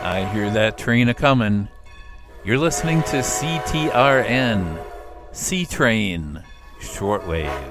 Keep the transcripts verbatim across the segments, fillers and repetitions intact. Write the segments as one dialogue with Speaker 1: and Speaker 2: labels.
Speaker 1: I hear that train a comin'. You're listening to C T R N, C Train, Shortwave.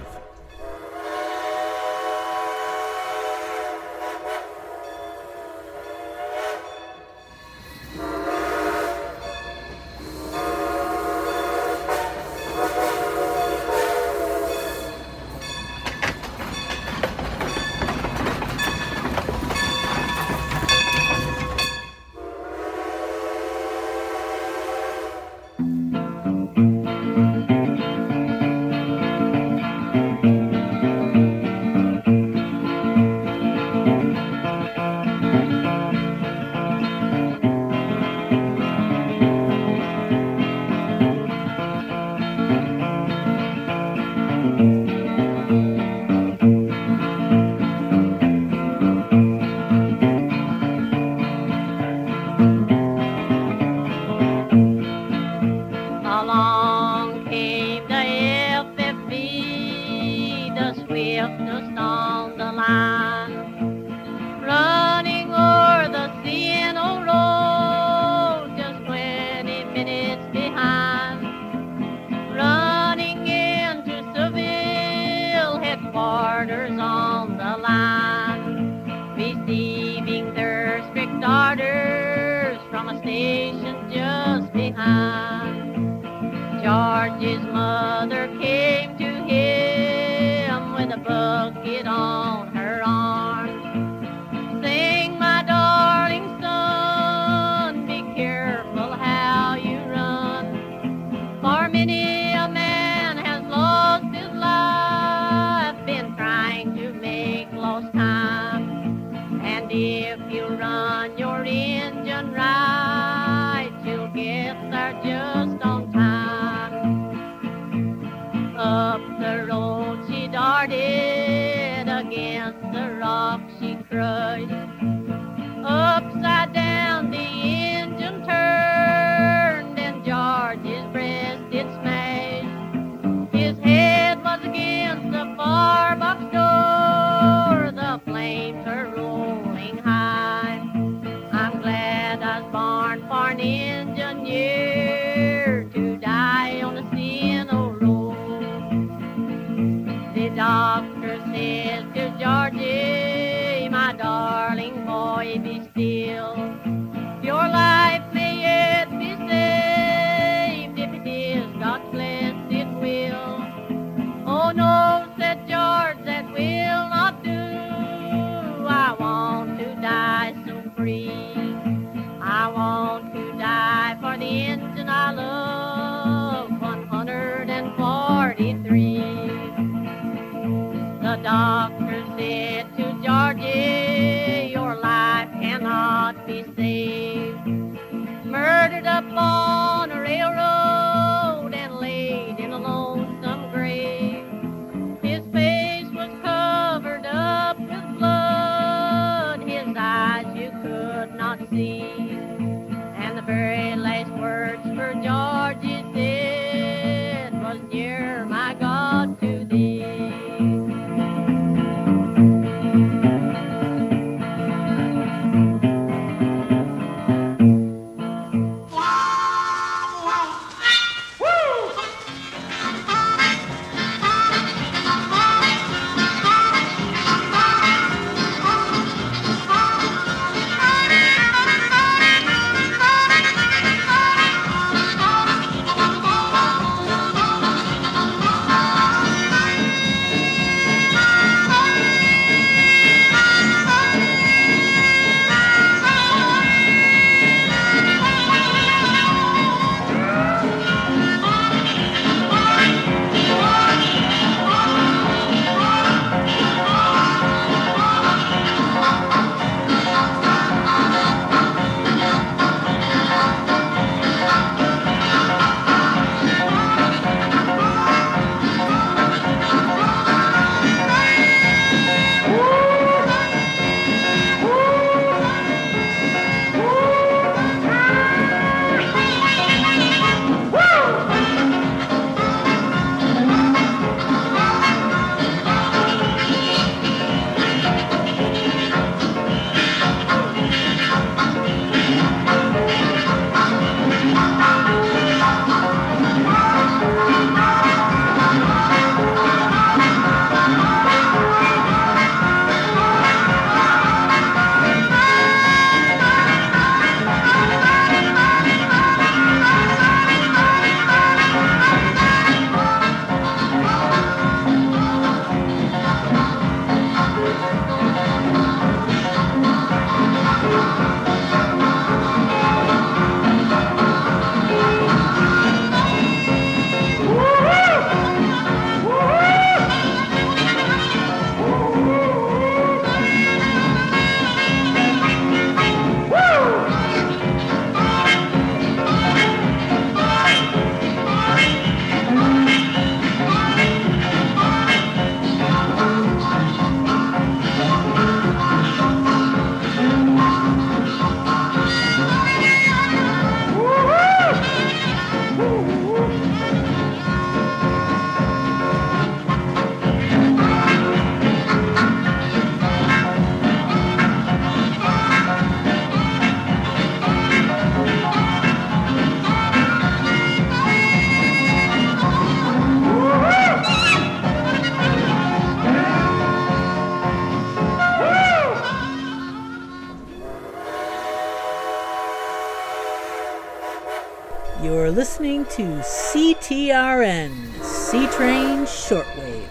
Speaker 2: You're listening to C T R N, C-Train Shortwave.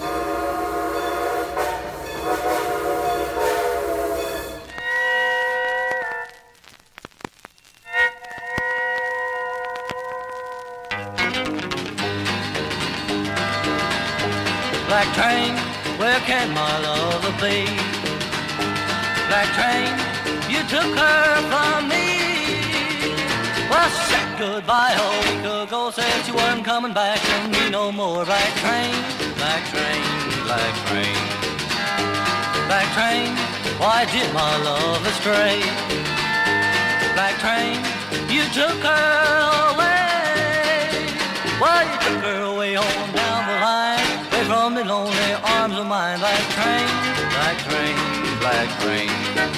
Speaker 3: Black train, where can my lover be? Black train, you took her from me. Well, she said goodbye a week ago, said she wasn't coming back to me no more. Black train, black train, black train. Black train, why did my love astray? Black train, you took her away. Well, you took her away on down the line, away from the lonely arms of mine. Black train, black train, black train.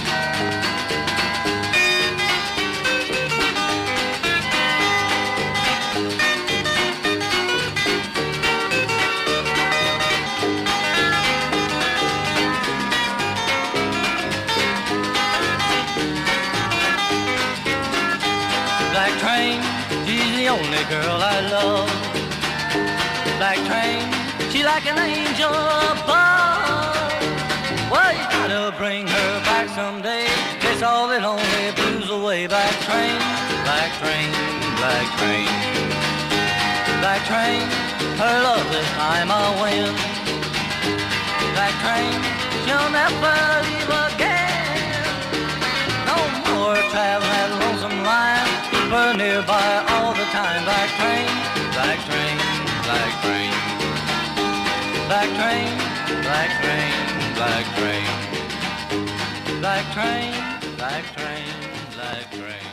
Speaker 3: Black train, she's the only girl I love. Black train, she like an angel above. Well, you gotta bring her back someday, kiss all the lonely blues away. Black train, black train, black train. Black train, her love this time I'll win. Black train, she'll never leave again. No more traveling that lonesome line, keep her nearby all the time. Black train, black train, black train. Black train, black train, black train. Black train, black train, black train.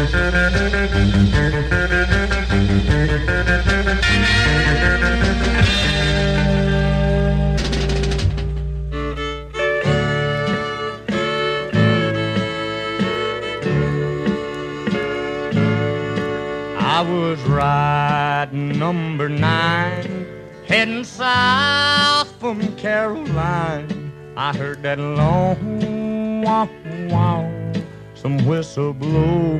Speaker 4: I was riding number nine, heading south from Caroline. I heard that long wow, wow, some whistle blow.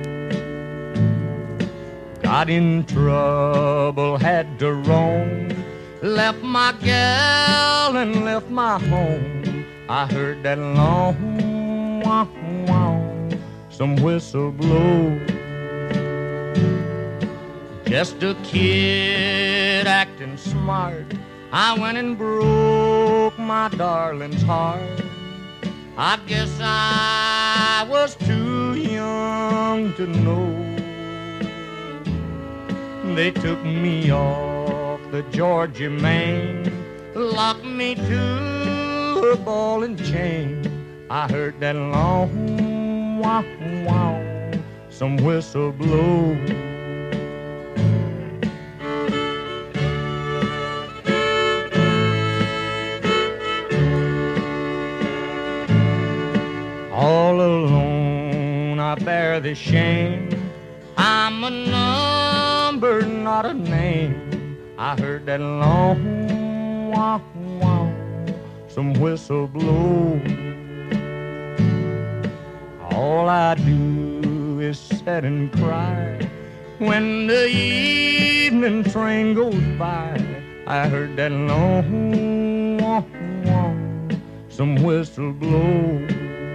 Speaker 4: Got in trouble, had to roam, left my gal and left my home. I heard that long wow, wow, some whistle blow. Just a kid acting smart, I went and broke my darling's heart. I guess I was too young to know. They took me off the Georgia main, locked me to a ball and chain. I heard that long wow, wow, some whistle blow. All alone I bear the shame, I'm a number, not a name. I heard that long wow, wow, some whistle blow. All I do is sit and cry when the evening train goes by. I heard that long wow, wow, some whistle blow.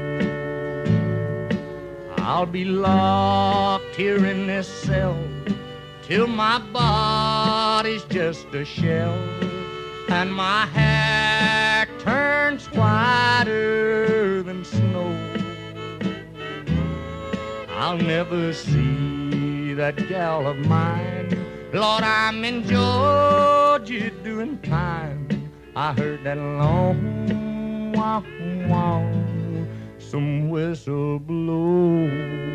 Speaker 4: I'll be locked here in this cell till my body's just a shell and my hair turns whiter than snow. I'll never see that gal of mine. Lord, I'm in Georgia doing time. I heard that long wow, wow, some whistle blow.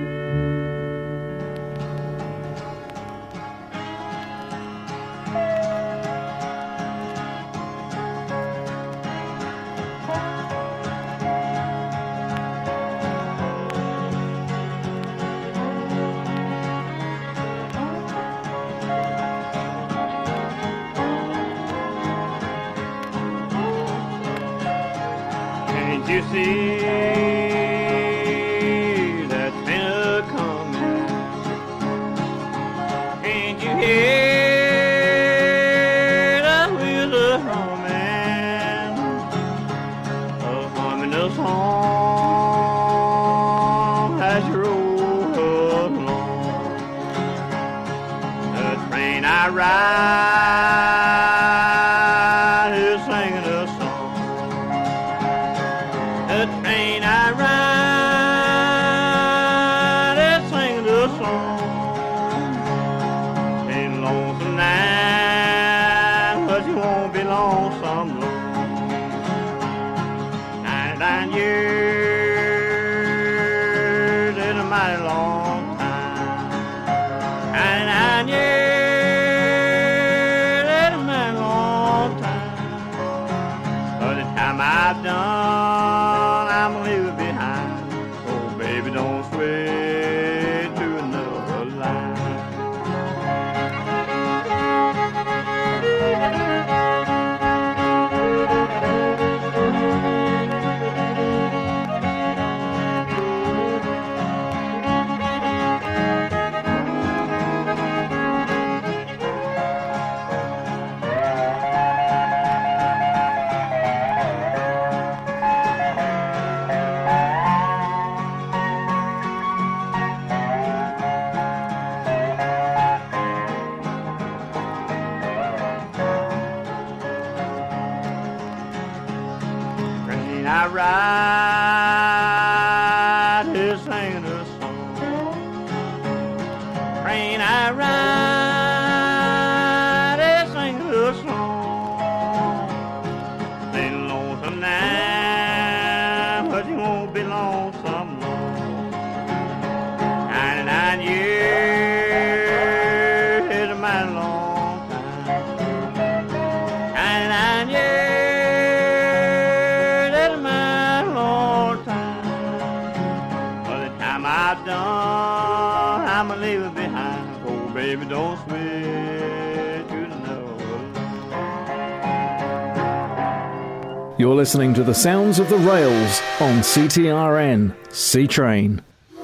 Speaker 5: Can't you see that train a-comin'? Can't you hear the wheels a-hummin', a-hummin' a song as you roll along? The train I ride is singing a song. The train I ride is singing a song. Ain't lonesome now, but you won't be lonesome long. Ninety-nine years is a mighty long time. Ninety-nine years is a mighty long time. By the time I've done, I'm gonna leave it behind. Oh, baby, don't sway to another line. Train I ride is singing a song. Train I ride is singing a song. Ain't lonesome now, but you won't be lonesome long. Ninety-nine ninety-nine years is a mighty long time. ninety-nine years is a mighty long time. By the time I've done, I'ma leave it behind. Oh, baby, don't switch to the nose.
Speaker 6: You're listening to the sounds of the rails on C T R N, C-Train.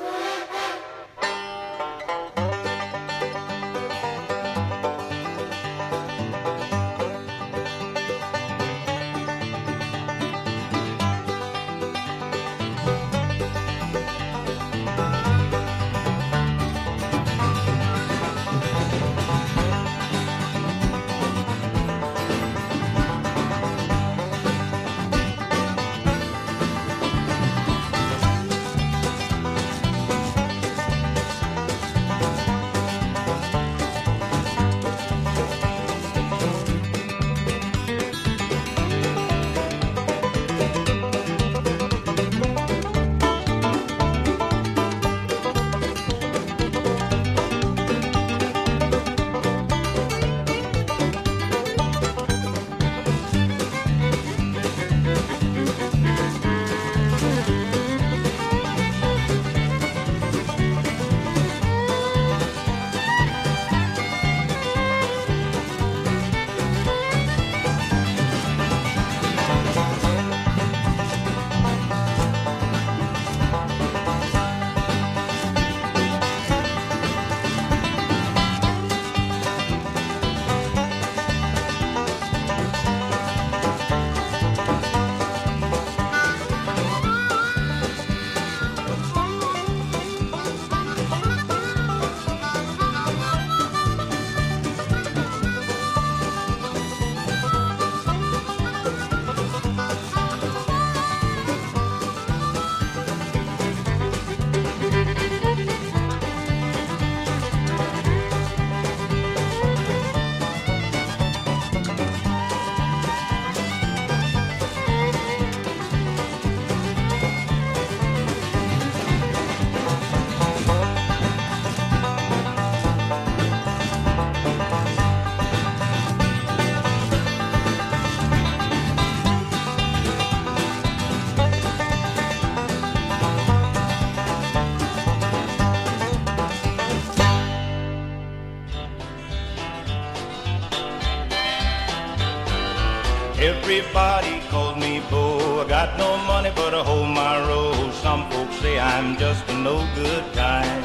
Speaker 7: Everybody calls me Bo. I got no money but to hold my road. Some folks say I'm just a no-good kind,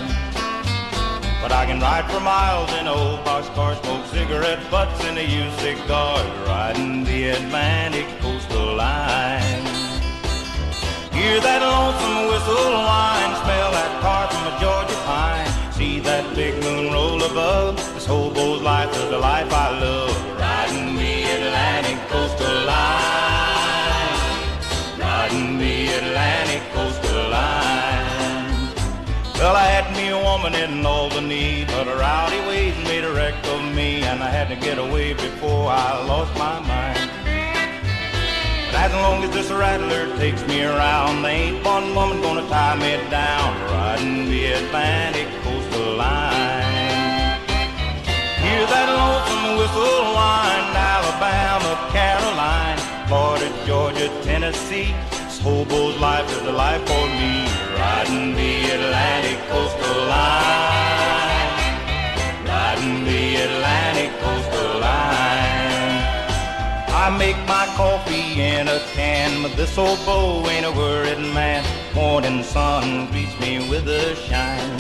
Speaker 7: but I can ride for miles in an old boxcar, smoke cigarette butts in a used cigar, riding the Atlantic coastal line. Hear that lonesome whistle whine, smell that tar from a Georgia pine, see that big moon roll above. This hobo's life is the life I love, riding the Atlantic coastal line, riding the Atlantic coastal line. Well, I had me a woman in Albany, but her rowdy ways made a wreck of me, and I had to get away before I lost my mind. But as long as this rattler takes me around, there ain't one woman gonna tie me down, riding the Atlantic coastal line. Hear that lonesome whistle whine, Alabama, Caroline, Florida, Georgia, Tennessee. This hobo's life is the life for me, riding the Atlantic coastal line, riding the Atlantic coastal line. I make my coffee in a can, but this old Bo ain't a worried man. Morning sun greets me with a shine.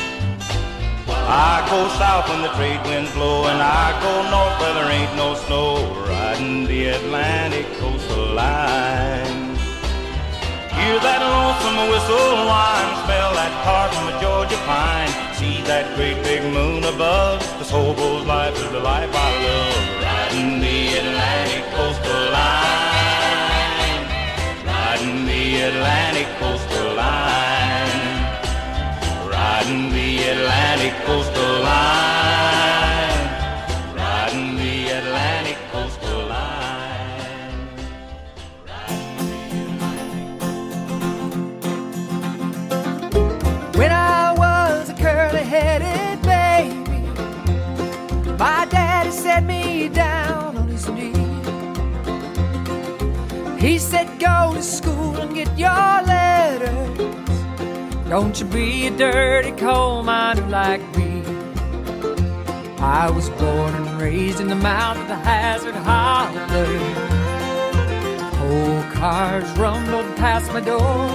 Speaker 7: I go south when the trade winds blow, and I go north where there ain't no snow, riding the Atlantic coastal line. Hear that lonesome whistle whine, smell that tar from a Georgia pine, see that great big moon above. This hobo's life is the life I love, riding the Atlantic coastal line, riding the Atlantic coastal line, riding the Atlantic coastal line, riding the Atlantic coastal line.
Speaker 8: When I was a curly-headed me down on his knee. He said, go to school and get your letters. Don't you be a dirty coal miner like me. I was born and raised in the mouth of the Hazard Holler. Old cars rumbled past my door.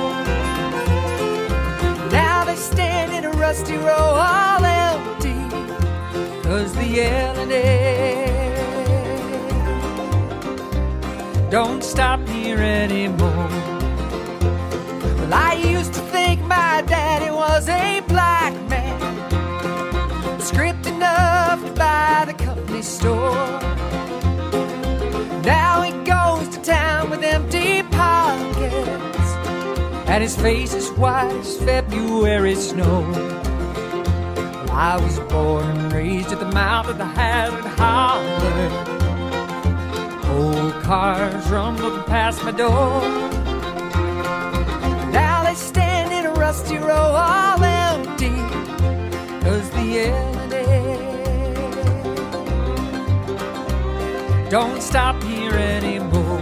Speaker 8: Now they stand in a rusty row all empty, 'cause the yelling don't stop here anymore. Well, I used to think my daddy was a black man, script enough to buy the company store. Now he goes to town with empty pockets, and his face is white as February snow. Well, I was born and raised at the mouth of the Hazard Holler. Old cars rumbled past my door. Now they stand in a rusty row all empty, 'cause the yelling don't stop here anymore.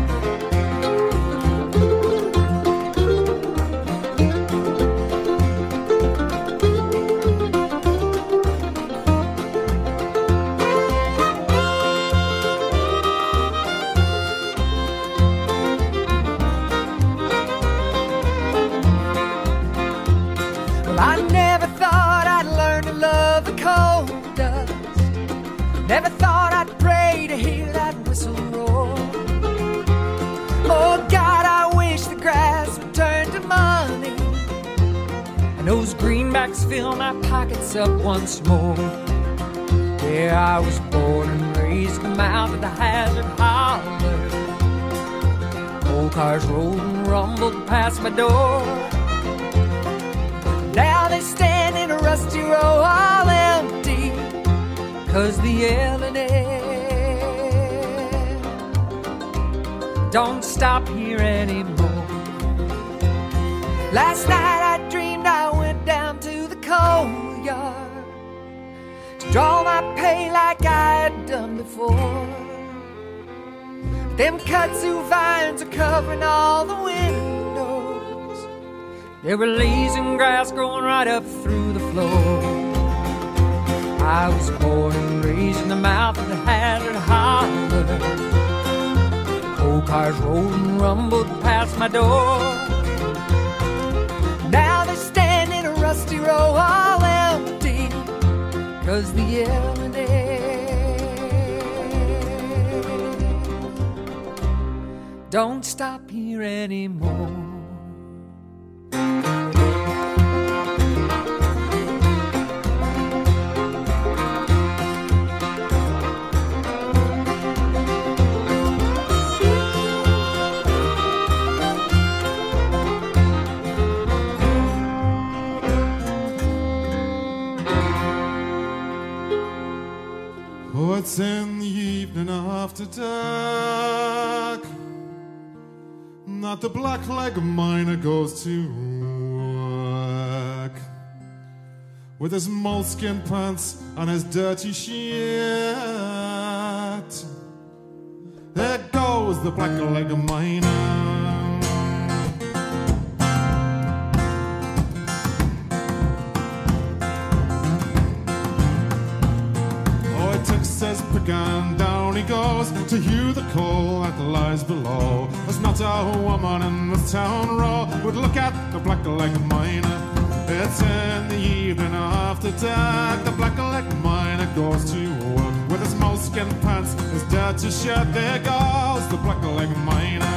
Speaker 8: I never thought I'd learn to love the coal dust. Never thought I'd pray to hear that whistle roar. Oh God, I wish the grass would turn to money, and those greenbacks fill my pockets up once more. Yeah, I was born and raised in the mouth of the Hazard Holler. Old cars rolled and rumbled past my door. Now they stand in a rusty row all empty, 'cause the yelling don't stop here anymore. Last night I dreamed I went down to the coal yard to draw my pay like I had done before. Them kudzu vines are covering all the windows. There were leaves and grass growing right up through the floor. I was born and raised in the mouth of the Hazard Holler. Old cars rolled and rumbled past my door. Now they stand in a rusty row all empty, 'cause the yelling don't stop here anymore.
Speaker 9: Oh, it's in the evening after dark that the black-leg miner goes to work with his moleskin pants and his dirty shirt. There goes the black-leg miner. Says pick and down he goes to hew the coal that lies below. There's not a woman in this town row would look at the black-leg miner. It's in the evening after dark. The black-leg miner goes to work with his moleskin pants, his dirty shirt. There goes the black-leg miner.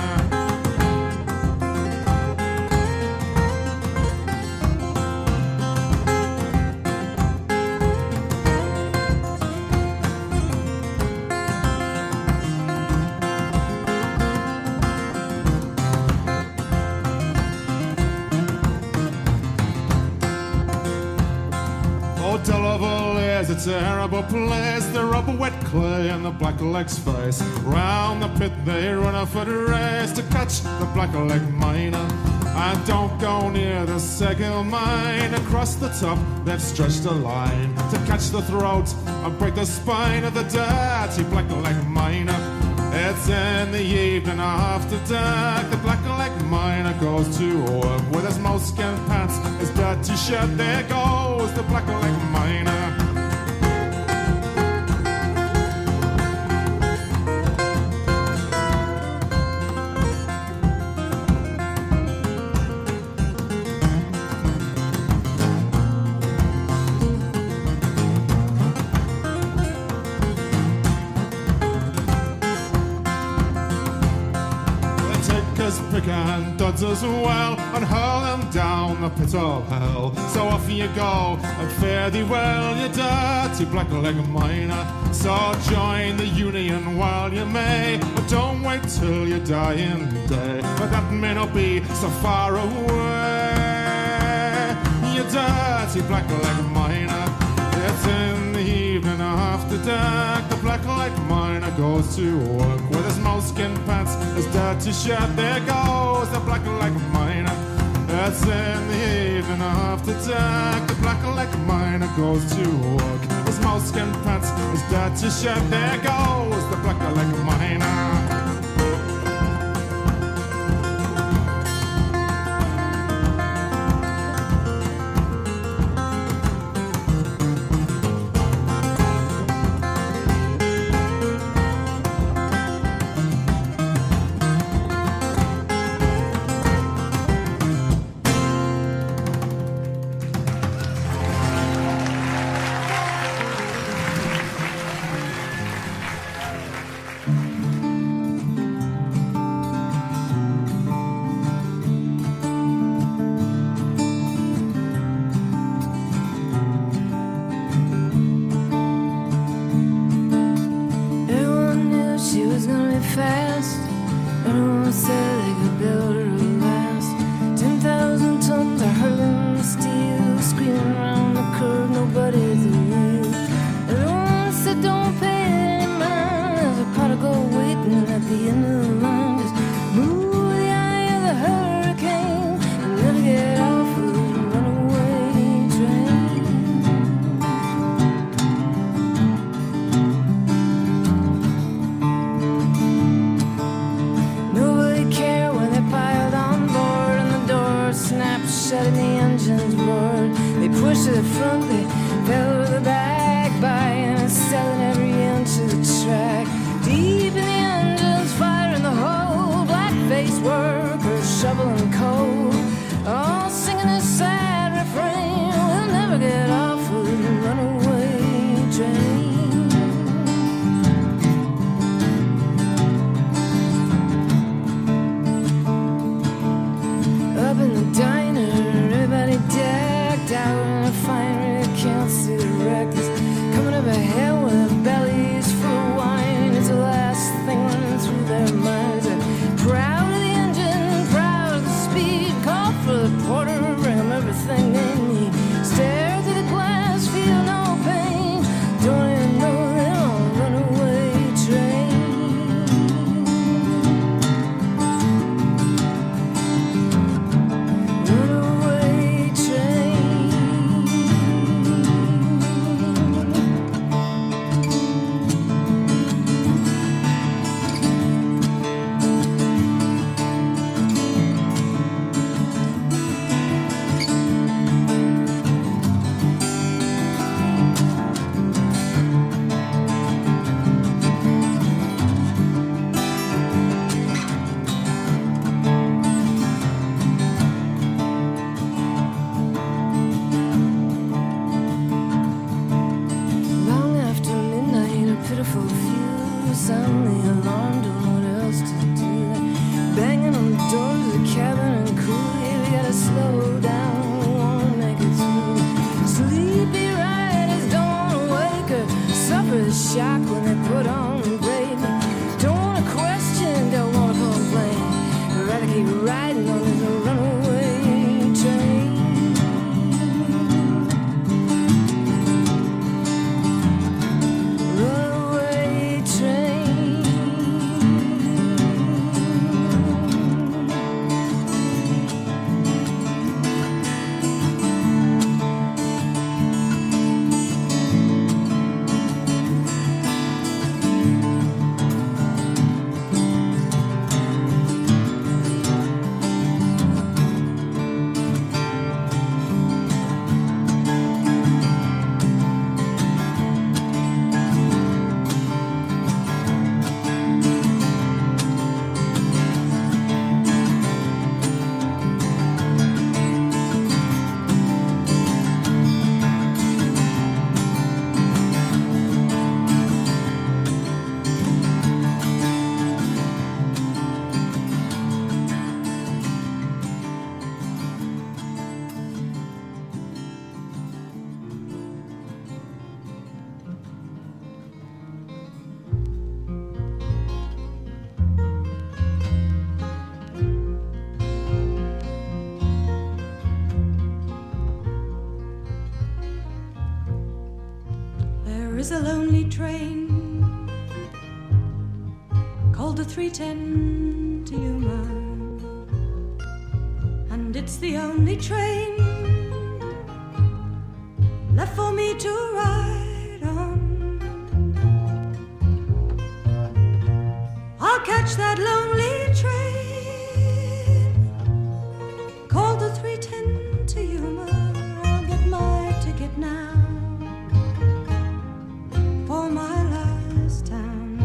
Speaker 9: Delaval is a terrible place. They rub wet clay in the black-leg's face. Round the pit they run a foot race to catch the black-leg miner. And don't go near the Seguil mine. Across the top, they've stretched a line to catch the throat and break the spine of the dirty black-leg miner. It's in the evening after dark. The black-leg miner goes to work with his moleskin pants, his dirty shirt. There goes the black-leg miner. And duds as well, and hurl them down the pit of hell. So off you go, and fare thee well, you dirty black-leg miner. So join the union while you may, but don't wait till your dying day. But that may not be so far away, you dirty black-leg miner. It's in the evening after dark. The black-leg miner goes to work with his moleskin pants, his dirty shirt. There goes the black-leg miner. It's in the evening after dark. The black-leg miner goes to work. His moleskin pants, his dirty shirt. There goes the black-leg miner.
Speaker 10: is a lonely train called the three ten to Yuma, and it's the only train left for me to ride on. I'll catch that lonely train called the three ten to Yuma. I'll get my ticket now for my last town.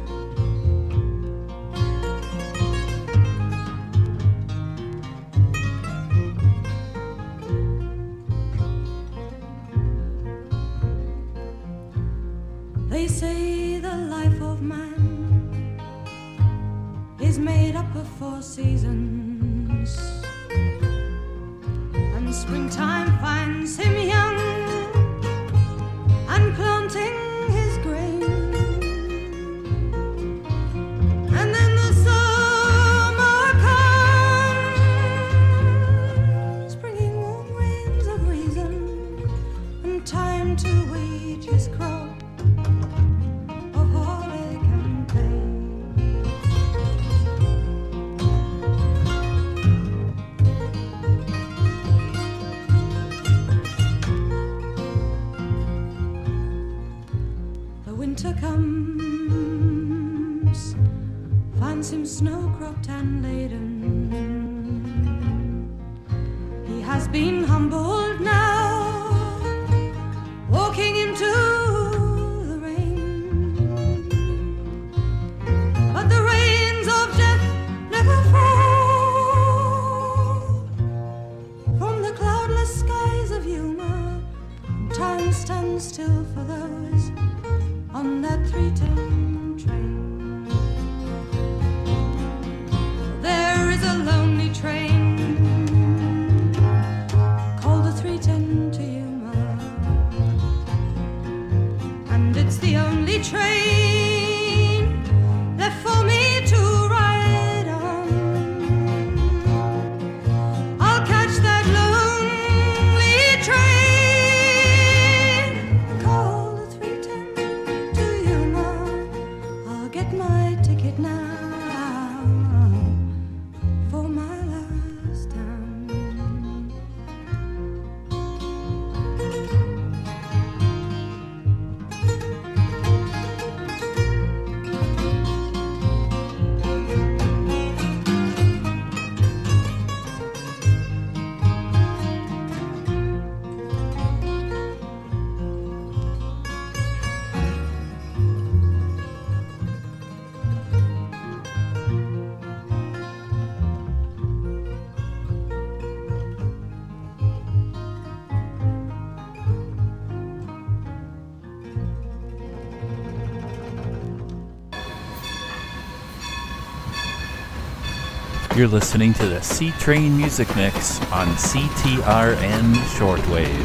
Speaker 10: They say the life of man is made up of four seasons, and springtime finds him young and planting his grain, and then the summer comes, bringing warm rains of reason and time to wage his crop of heartache and pain. Winter comes, finds him snow-cropped and laden. He has been humbled now, walking into the rain. But the rains of death never fall from the cloudless skies of Yuma. Time stands still for those on that three ten train. There is a lonely train called the three ten to Yuma, and it's the only train left for me to ride on. I'll catch that lonely train called the three ten. I'll get my ticket now for my last town.
Speaker 1: You're listening to the C-Train Music Mix on C T R N Shortwave.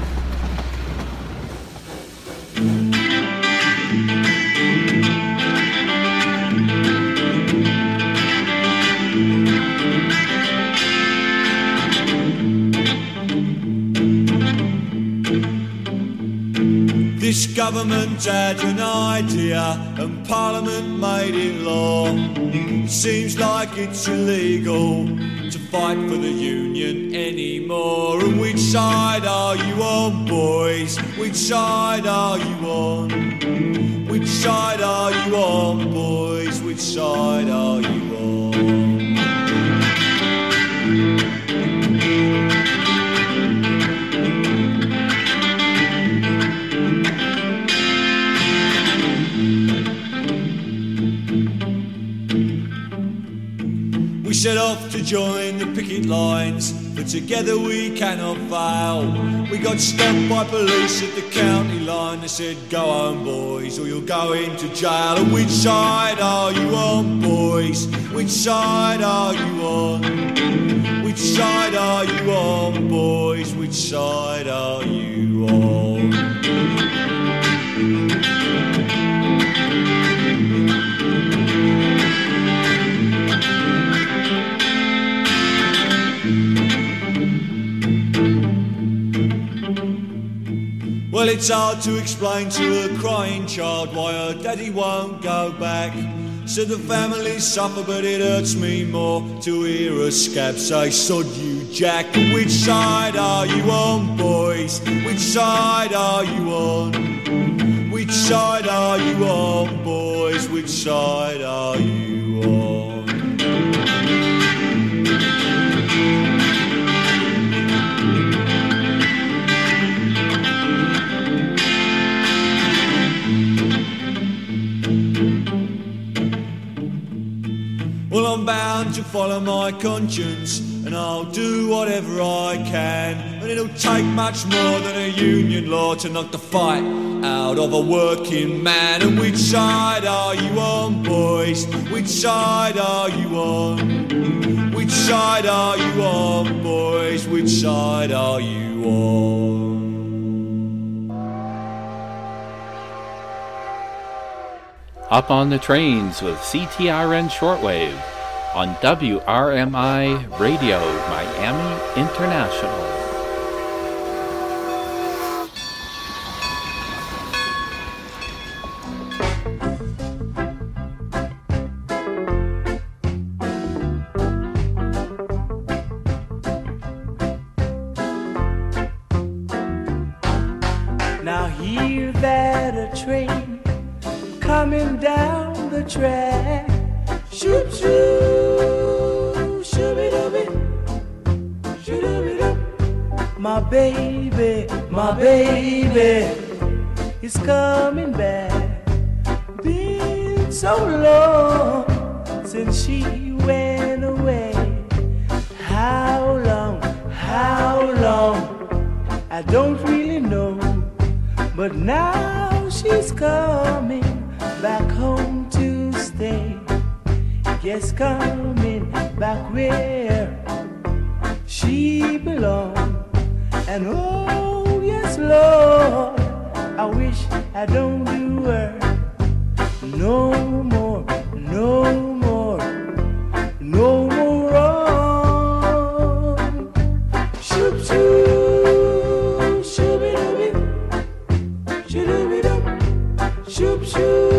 Speaker 11: This government had an idea and Parliament made it law. It seems like it's illegal to fight for the union anymore. And which side are you on, boys? Which side are you on? Which side are you on, boys? Which side are you on? We set off to join the picket lines, but together we cannot fail. We got stopped by police at the county line. They said, go home, boys, or you'll go into jail. And which side are you on, boys? Which side are you on? Which side are you on, boys? Which side are you on? Well, it's hard to explain to a crying child why her daddy won't go back. So the family suffer, but it hurts me more to hear a scab say, sod you, Jack. Which side are you on, boys? Which side are you on? Which side are you on, boys? Which side are you on? Well, I'm bound to follow my conscience, and I'll do whatever I can. And it'll take much more than a union law to knock the fight out of a working man. And which side are you on, boys? Which side are you on? Which side are you on, boys? Which side are you on?
Speaker 1: Hop on the trains with C T R N Shortwave on W R M I Radio, Miami International.
Speaker 12: Now hear that a train coming down the track. Shoop shoo, shooby dooby, shooby doo. My baby, my baby is coming back. Been so long since she went away. How long, how long, I don't really know. But now she's coming back home to stay. Yes, coming back where she belongs. And oh, yes, Lord, I wish I don't do her no more, no more, no more wrong. Shoop, shoop, shooby dooby, shooby doo, shoop, shoop.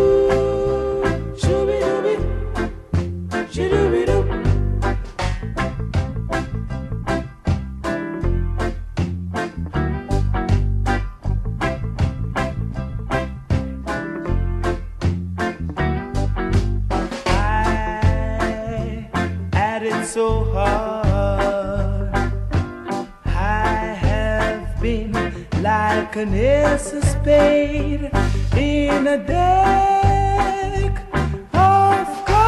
Speaker 12: So hard, I have been like an ace of spade in a deck of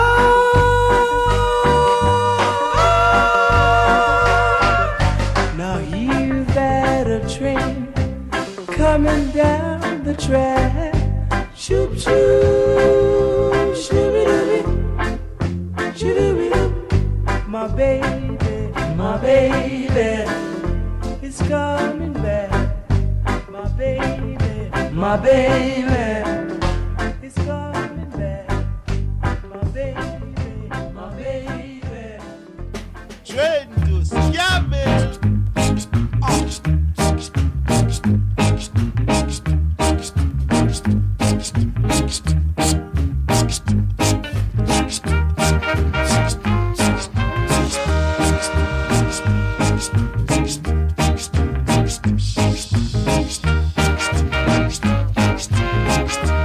Speaker 12: cards. Now hear that a train coming down the track. Shoop shoop, shooby dooby, shooby doo. My baby, my baby is coming back. My baby, my baby is coming back. My baby, my baby.
Speaker 13: Train to Seattle.
Speaker 11: Next.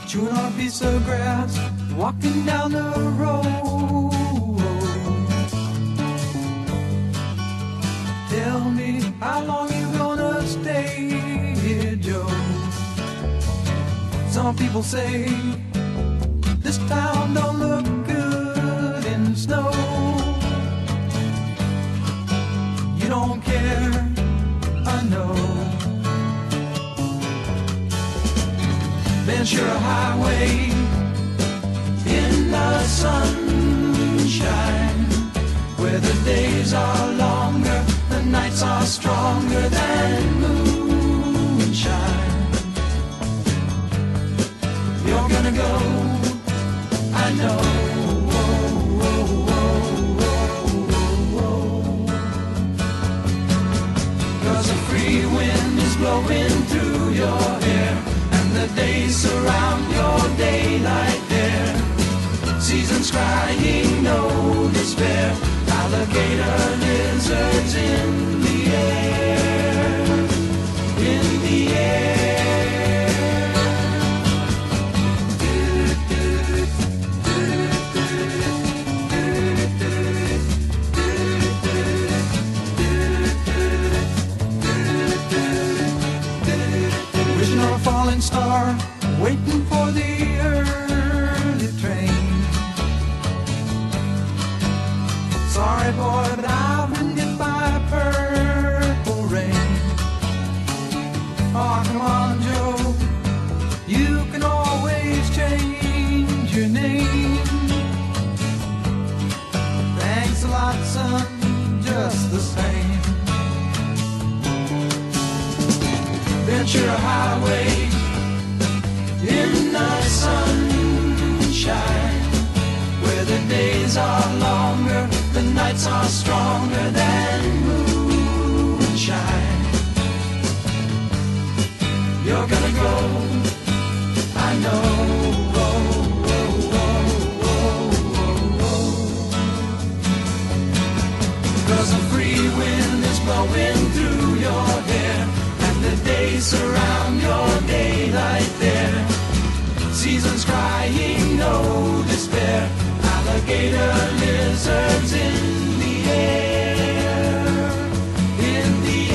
Speaker 8: chewing on a piece of grass, walking down the road. Tell me, how long you gonna stay here, Joe? Some people say this town don't look good in the snow. You don't care, I know. Ventura Highway in the sunshine, where the days are longer, the nights are stronger than moonshine. You're gonna go, I know. Cause a free wind is blowing through your hair, and the days surround your daylight there. Seasons crying, no despair. Alligator lizards in the air, in the air. Wishing on a falling star, waiting for the early train. Sorry boy, but I've been hit by purple rain. Oh, come on, Joe, you can always change your name. Thanks a lot, son, just the same. Ventura Highway in the sunshine, where the days are longer, the nights are stronger than moonshine. You're gonna go, I know. Oh, oh, oh, oh, oh, oh. Cause a free wind is blowing through your hair, and the days surround your daylight there. Seasons crying, no despair. Alligator lizards in the air, in the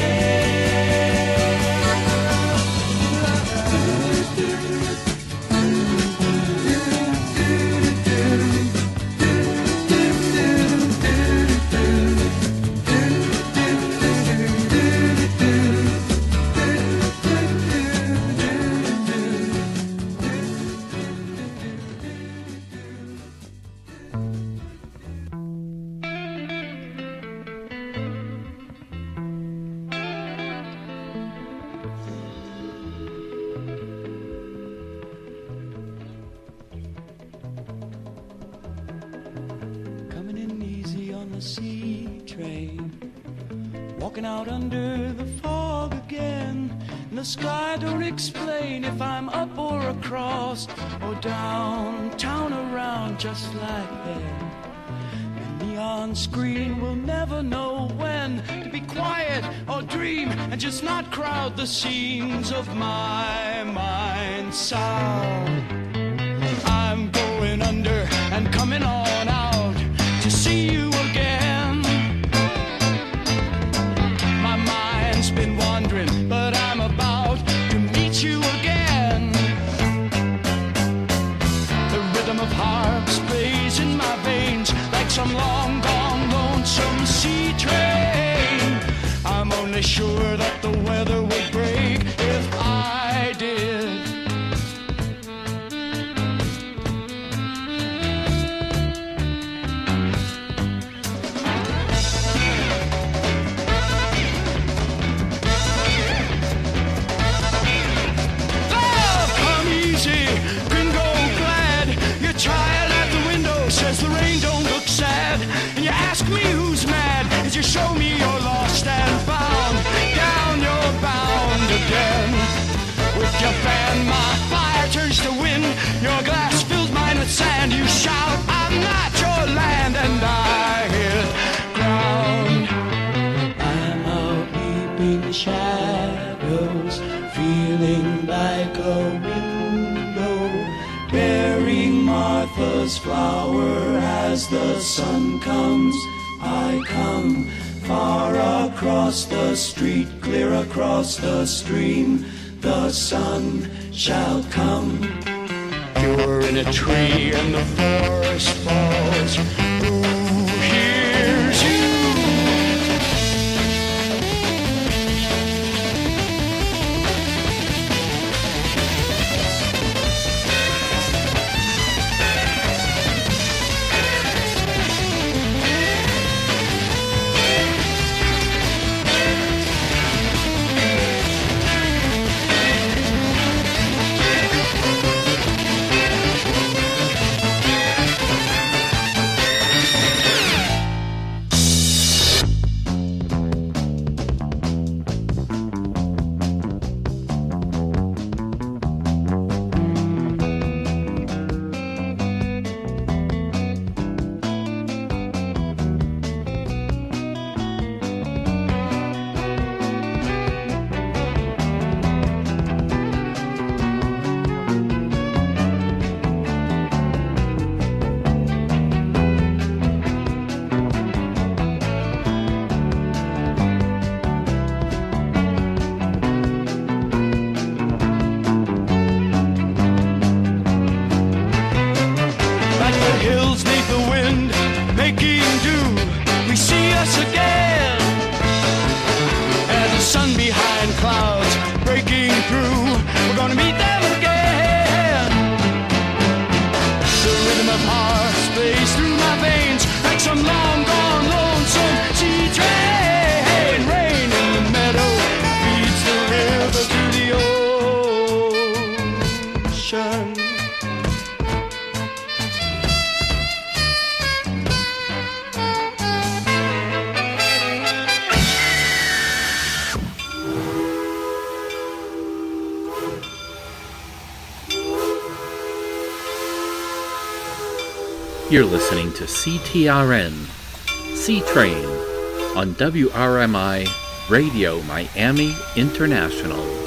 Speaker 14: out under the fog again. And the sky don't explain if I'm up or across or downtown around, just like that. The neon screen will never know when to be quiet or dream and just not crowd the scenes of my mind. Sound, I'm going under and coming on out to see you again. Been wandering, but I'm about to meet you again. The rhythm of harps plays in my veins like some long gone lonesome sea train. I'm only sure that the weather would break if I did. Child at the window says the rain don't look sad. Martha's flower. As the sun comes, I come far across the street, clear across the stream. The sun shall come.
Speaker 15: You're in a tree and the forest falls. Who hears you?
Speaker 1: You're listening to C T R N, C-Train, on W R M I Radio Miami International.